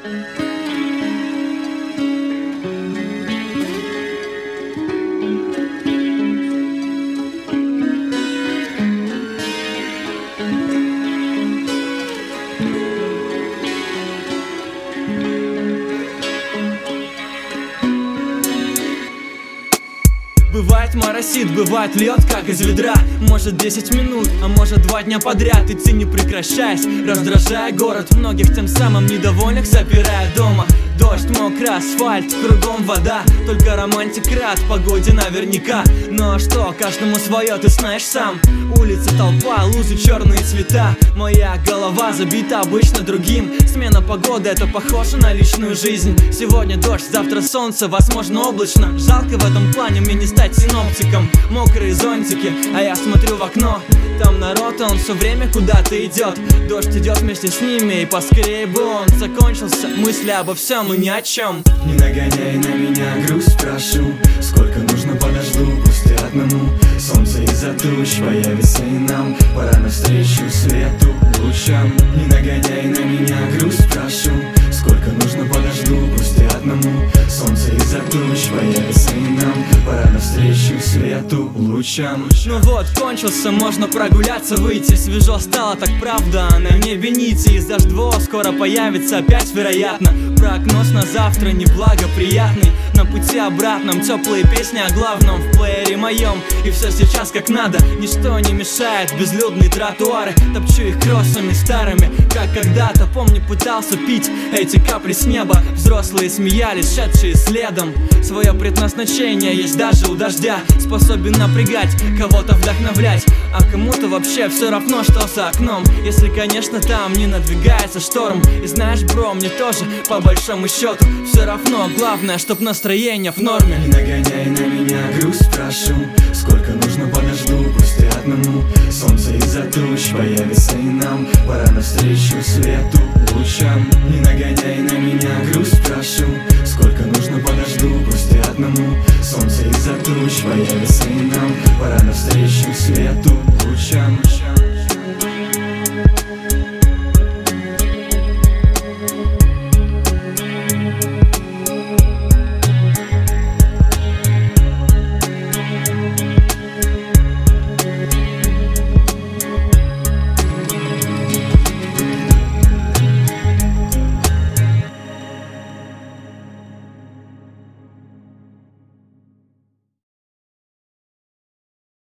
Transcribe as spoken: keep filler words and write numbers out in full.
Бывает моросит, бывает льет, как из ведра. Может десять минут, а может два дня подряд. Идти не прекращаясь, раздражая город, многих тем самым недовольных запирая дома. Дождь, мокрый асфальт, кругом вода. Только романтик рад погоде наверняка. Но что, каждому свое, ты знаешь сам. Улица, толпа, лузы, черные цвета. Моя голова забита обычно другим. Смена погоды, это похоже на личную жизнь. Сегодня дождь, завтра солнце, возможно облачно. Жалко в этом плане мне не стать синоптиком. Мокрые зонтики, а я смотрю в окно. Там народ, он все время куда-то идет. Дождь идет вместе с ними, и поскорее бы он закончился. Мысли обо всем и ни о чем. Не нагоняй на меня грусть, прошу. Сколько нужно, подожду, пусть и одному. Солнце из-за туч появится и нам. Пора навстречу свету, лучам. Не нагоняй на меня грусть, прошу. Сколько нужно, подожду, пусть и одному. Солнце из-за туч появится и нам. Пора навстречу свету, лучам. Ну вот, кончился, можно прогуляться, выйти. Свежо стало, так правда, на небе нити. Из дождьво скоро появится опять, вероятно. Прогноз на завтра неблагоприятный. На пути обратном теплые песни о главном в плеере моем. И все сейчас как надо, ничто не мешает. Безлюдные тротуары, топчу их кроссами старыми. Как когда-то, помню, пытался пить эти капли с неба. Взрослые смеялись, шедшие следом. Свое предназначение есть даже у дождя. Способен напрягать, кого-то вдохновлять. А кому-то вообще все равно, что за окном. Если, конечно, там не надвигается шторм. И знаешь, бро, мне тоже, по большому счету, все равно. Главное, чтоб настроение в норме. Не нагоняй на меня грусть, прошу. Сколько нужно, подожду, пусть и одному. Солнце из-за туч появится и нам. Пора навстречу свету, лучам. Не нагоняй на меня грусть, прошу. Сколько нужно, подожду, пусть и одному. Солнце из-за туч появится и нам. Пора навстречу свету, лучам.